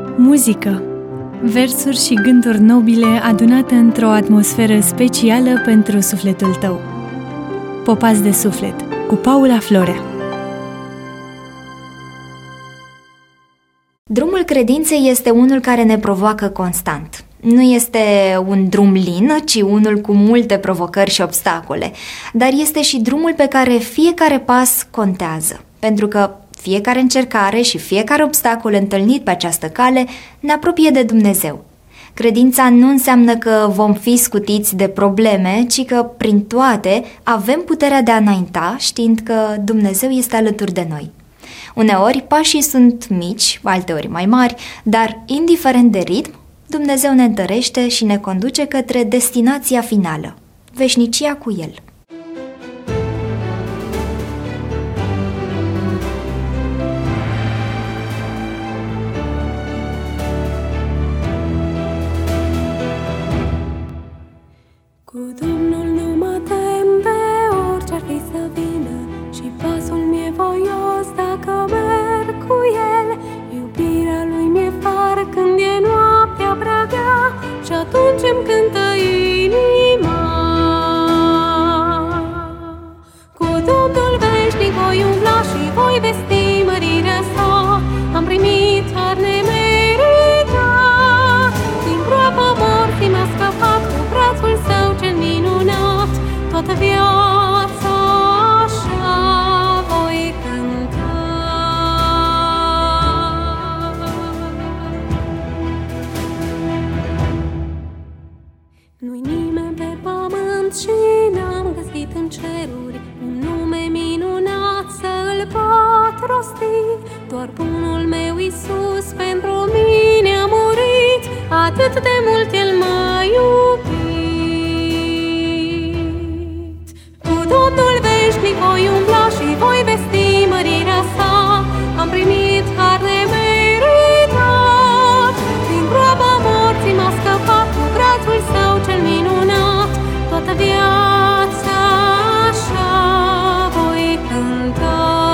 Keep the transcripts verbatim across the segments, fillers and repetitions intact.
Muzică. Versuri și gânduri nobile adunate într-o atmosferă specială pentru sufletul tău. Popați de suflet, cu Paula Florea. Drumul credinței este unul care ne provoacă constant. Nu este un drum lin, ci unul cu multe provocări și obstacole, dar este și drumul pe care fiecare pas contează, pentru că fiecare încercare și fiecare obstacol întâlnit pe această cale ne apropie de Dumnezeu. Credința nu înseamnă că vom fi scutiți de probleme, ci că prin toate avem puterea de a înainta, știind că Dumnezeu este alături de noi. Uneori pașii sunt mici, alteori mai mari, dar indiferent de ritm, Dumnezeu ne întărește și ne conduce către destinația finală, veșnicia cu El. Cu Domnul nu mă tem de orice-ar fi să vină, și pasul mi-e voios dacă merg cu El. Iubirea Lui mi-e far când e noaptea prea grea, și atunci îmi cântă inima. Cu Domnul veșnic voi umbla și voi vesti mărirea Sa. Am primit har nemeritat, din groapa morții m-a scăpat cu brațul Său cel minunat. Toată viața așa voi cânta. Nu-i nimeni pe pământ și n-am găsit în ceruri un nume minunat să-l pot rosti. Doar bunul meu Iisus pentru mine a murit, atât de mult El m-a iubit. Cu Domnul veșnic voi umbla și voi vesti mărirea Sa. Am primit har nemeritat, din groapa morții m-a scăpat cu brațul Său cel minunat. Toată viața așa voi cânta.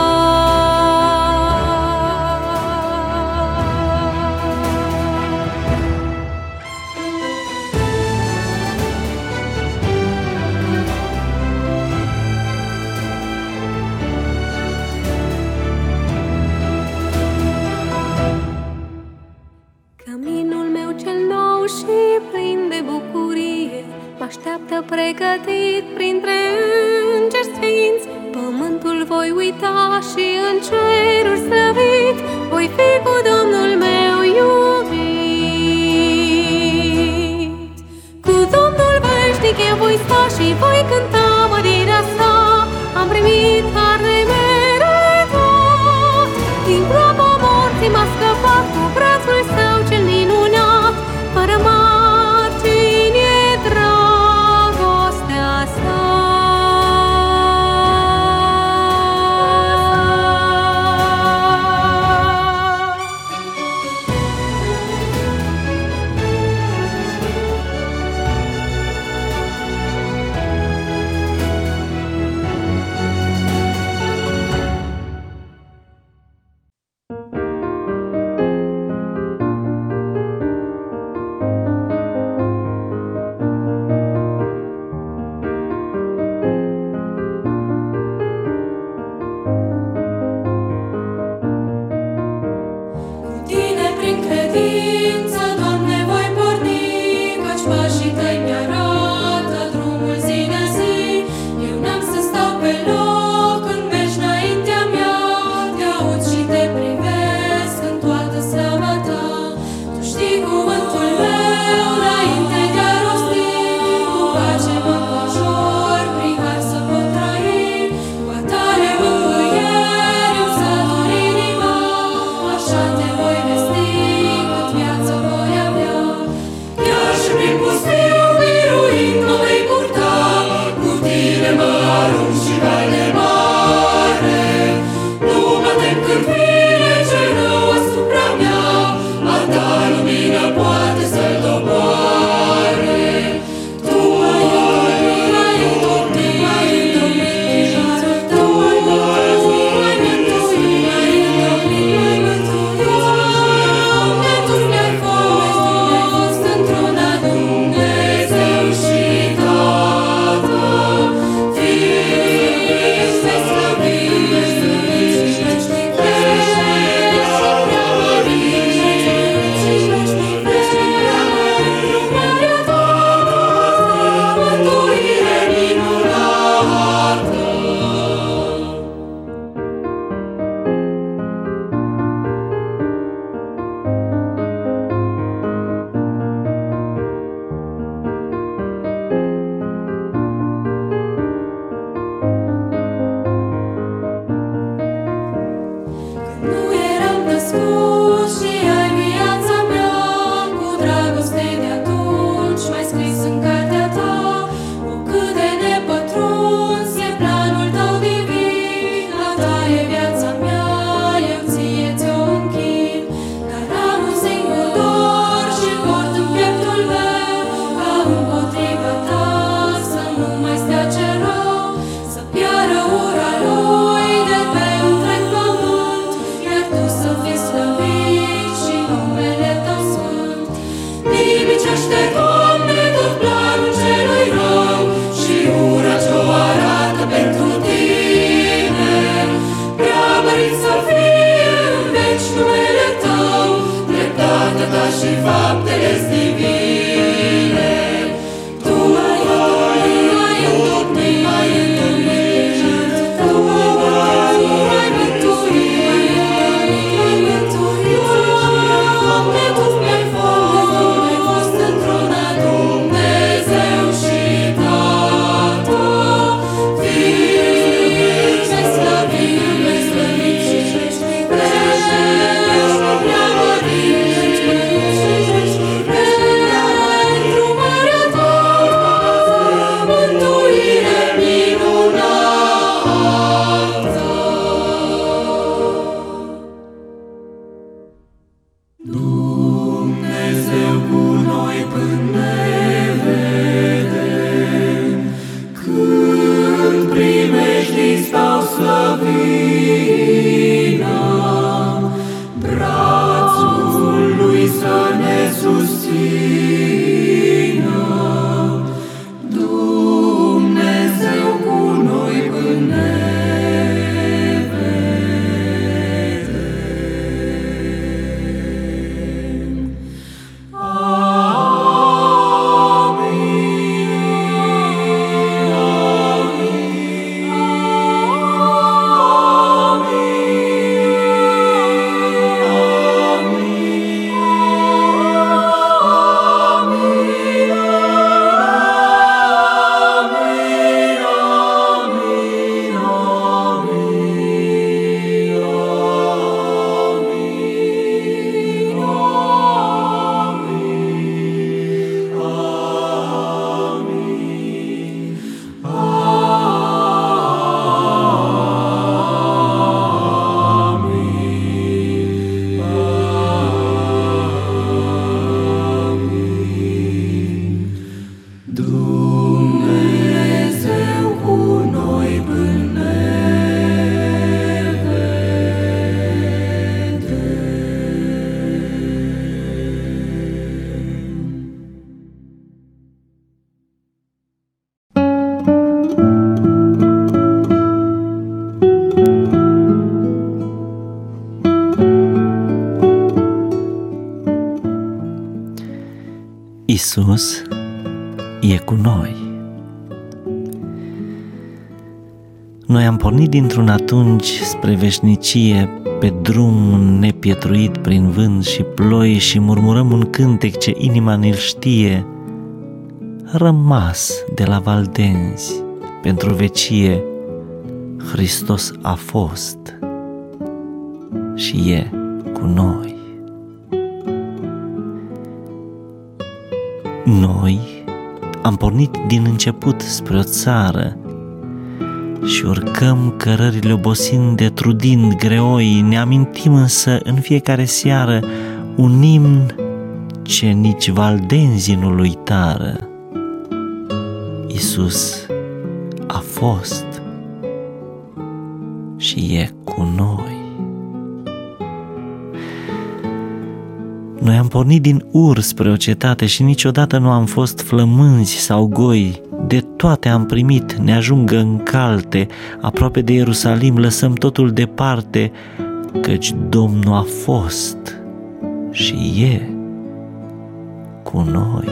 Căminul meu cel nou și plin de bucurie m-așteaptă pregătit printre îngeri sfinți. Pământul voi uita și în ceruri slăvit voi fi cu Domnul meu iubit. Cu Domnul veșnic eu voi sta și voi cânta mărirea Sa. Am primit har nemeritat, din groapa morții m-a scăpat cu brațul Său cel minunat. Fără margini e dragostea Sa. Dumnezeu cu noi până ne vedem, când primești stau să vină, brațul lui să ne susțină. Dumnezeu cu noi până ne Iisus e cu noi. Noi am pornit dintr-un atunci spre veșnicie, pe drum nepietruit prin vânt și ploi, și murmurăm un cântec ce inima ne-l știe, rămas de la Valdenzi pentru vecie. Hristos a fost și e cu noi. Noi am pornit din început spre o țară și urcăm cărările obosind de trudind greoi, ne amintim însă în fiecare seară un imn ce nici valdenzii nu-l uitară. Iisus a fost și e cu noi. Noi am pornit din Ur spre o cetate și niciodată nu am fost flămânzi sau goi. De toate am primit, ne ajungă încalte, aproape de Ierusalim lăsăm totul departe, căci Domnul a fost și e cu noi.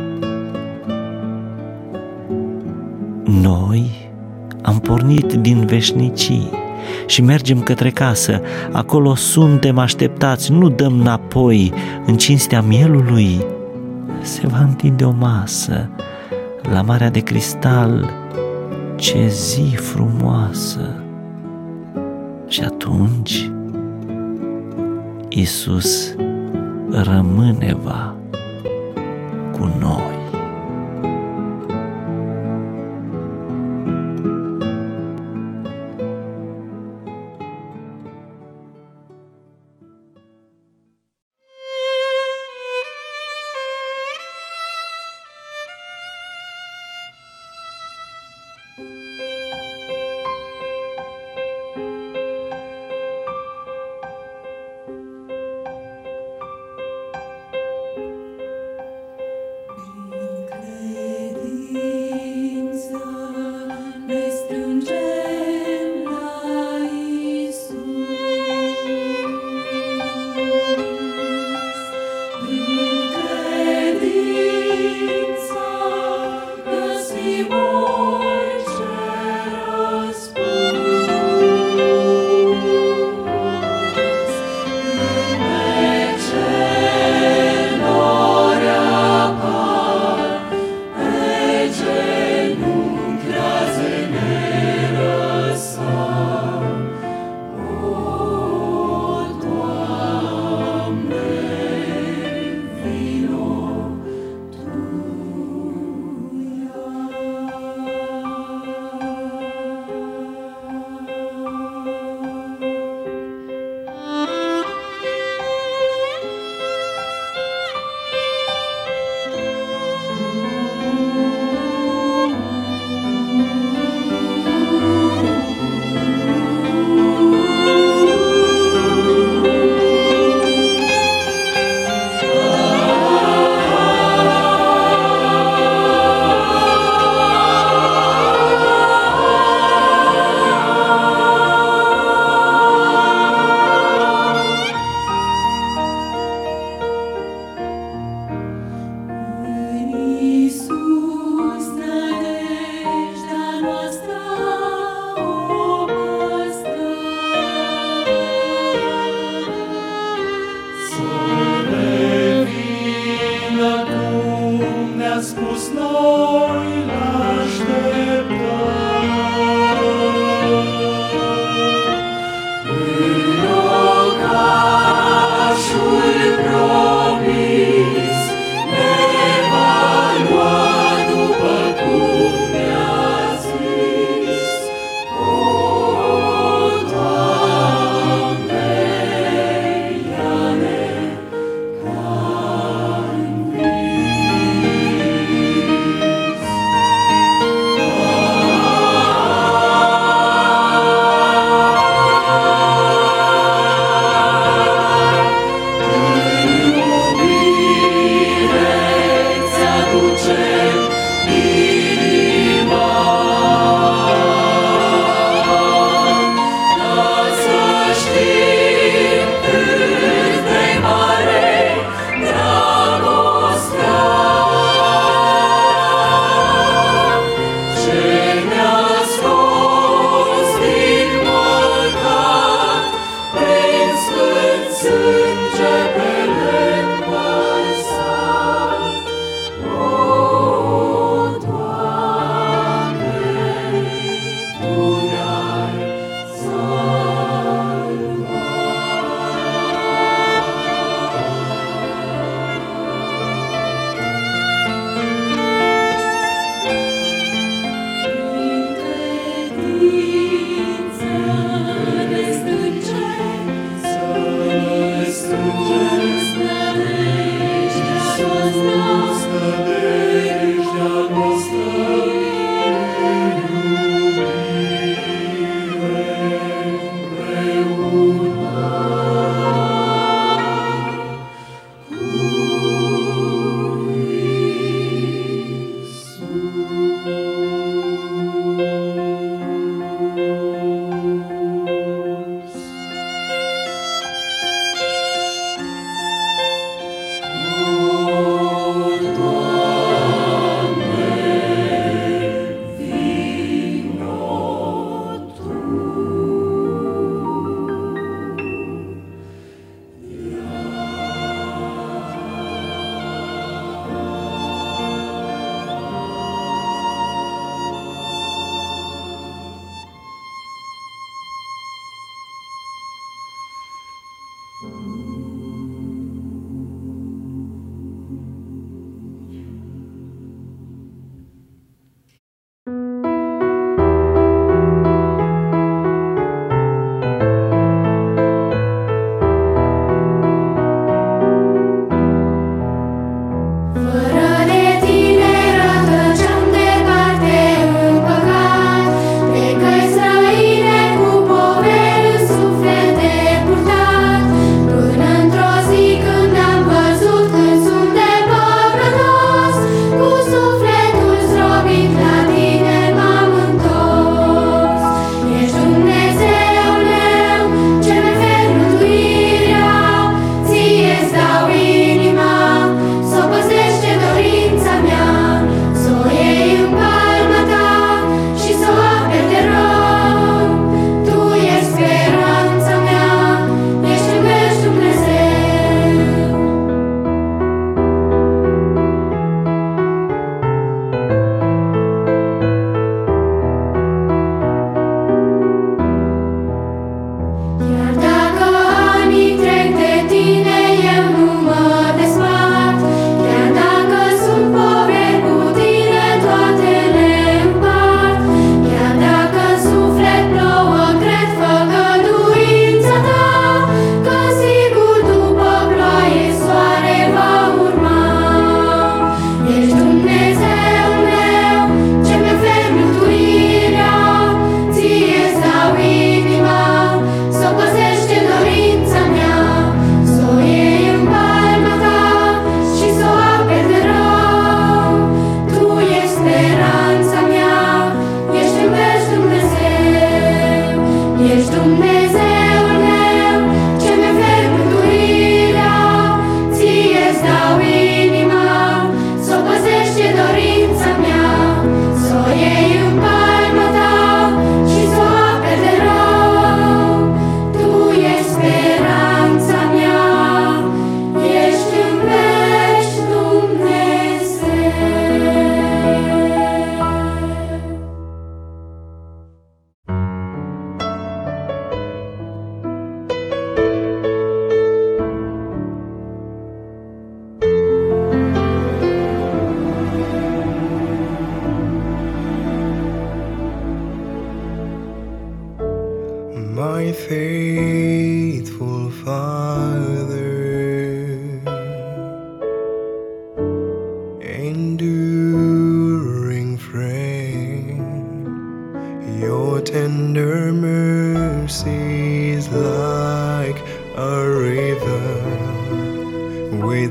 Noi am pornit din veșnicii și mergem către casă, acolo suntem așteptați, nu dăm înapoi. În cinstea mielului se va întinde o masă la Marea de Cristal, ce zi frumoasă! Și atunci Iisus rămâne va cu noi.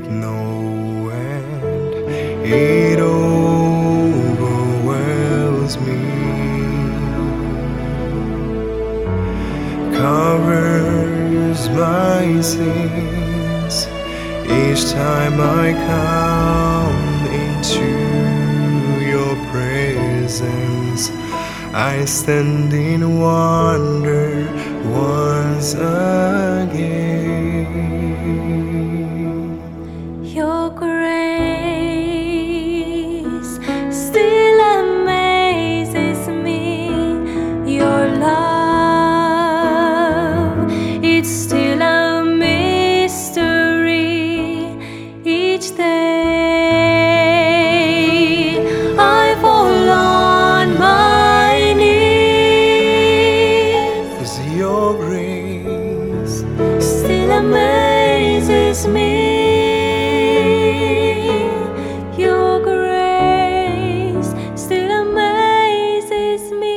with no end. It overwhelms me, covers my sins each time I come into your presence. I stand in wonder once again. Your grace still amazes me. Your love, it's still a mystery each day. I fall on my knees. 'Cause your grace Still amazes me. Your grace still amazes me.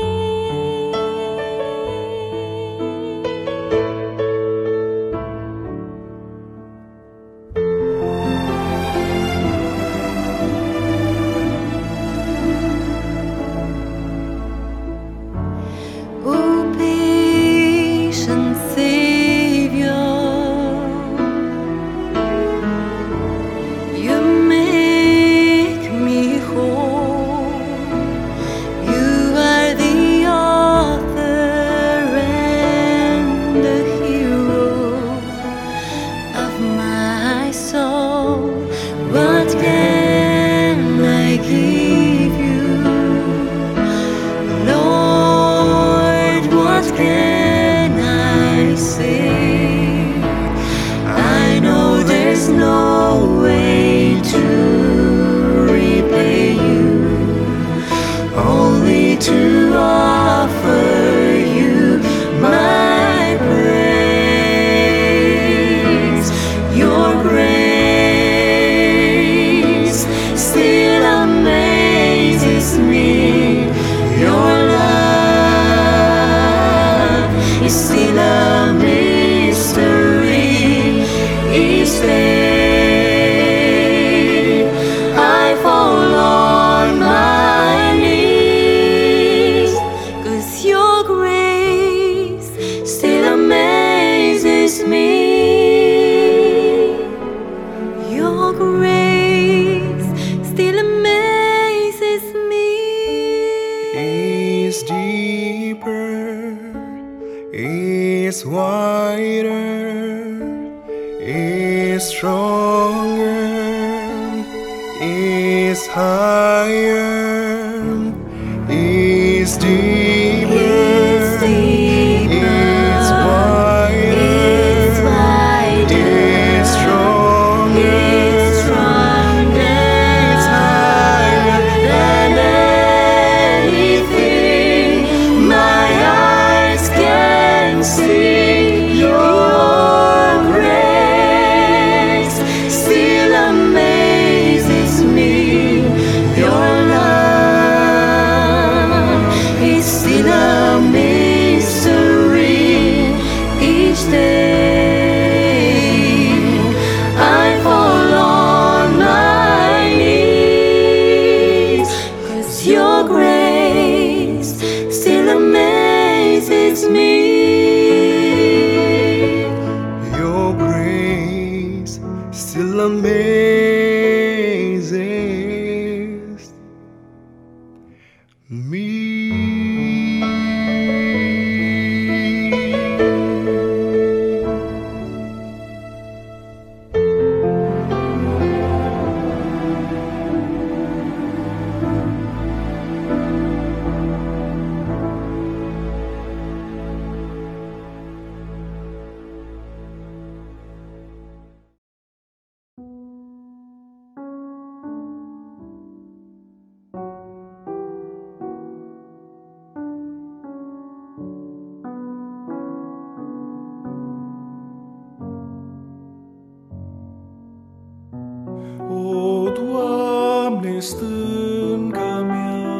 Oh, patient Savior, you make me whole. You are the author and the hero of my soul. What can I give you, Lord? What can I say? I know there's no way to repay you, only to offer you my praise. Your grace still amazes me. Your love is still a mystery each day. I fall on my knees, 'cause your grace still amazes me. Your grace still amazes me. is deeper, is wider, is stronger, is higher, is deeper, Is deeper, is wider, is wider, is stronger, is stronger, is higher than anything my eyes can see. Your grace still amazes me. Your love is still a mystery each day. I fall on my knees, 'cause your grace still amazes me. Your grace still amazes me. O, Doamne, stânca mea,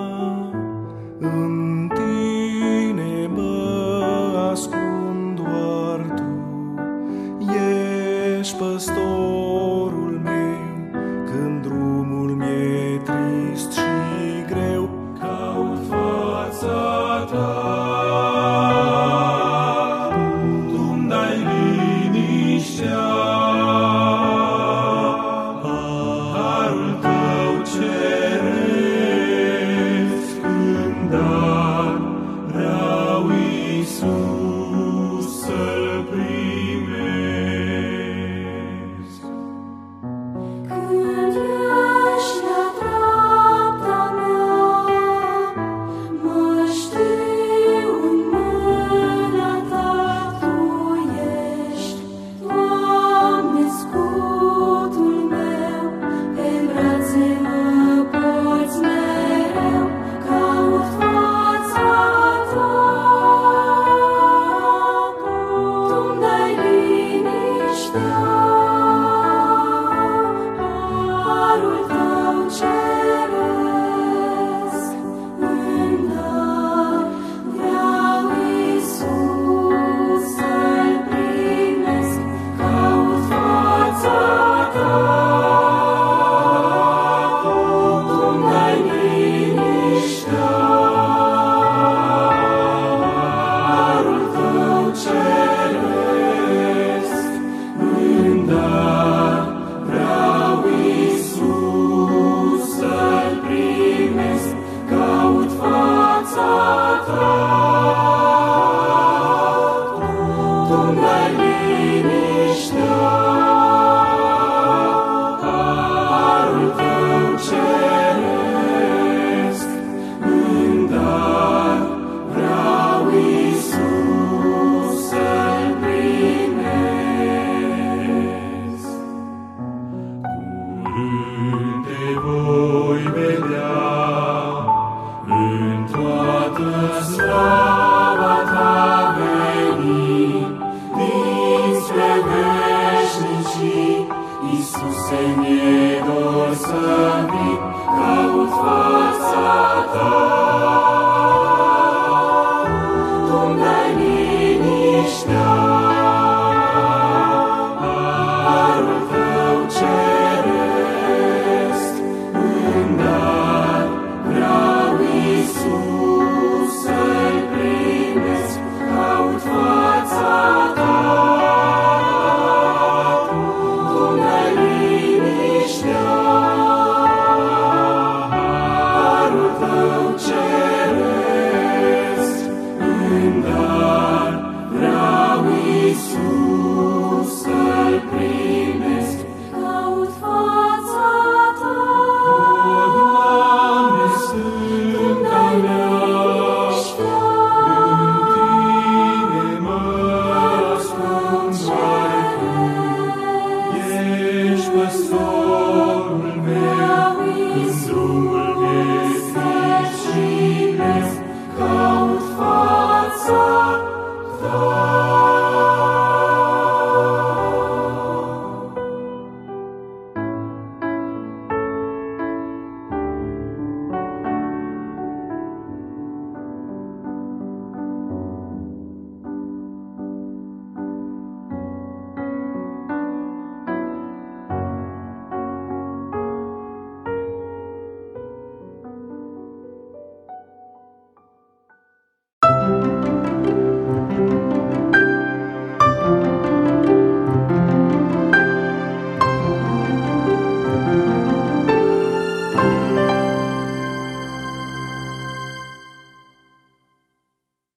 în Tine mă ascund doar Tu, ești păstor. Când te voi vedea în toată slava ta veni, dinspre veșnicii, Iisuse, mi-e dor să vin, caut fața ta.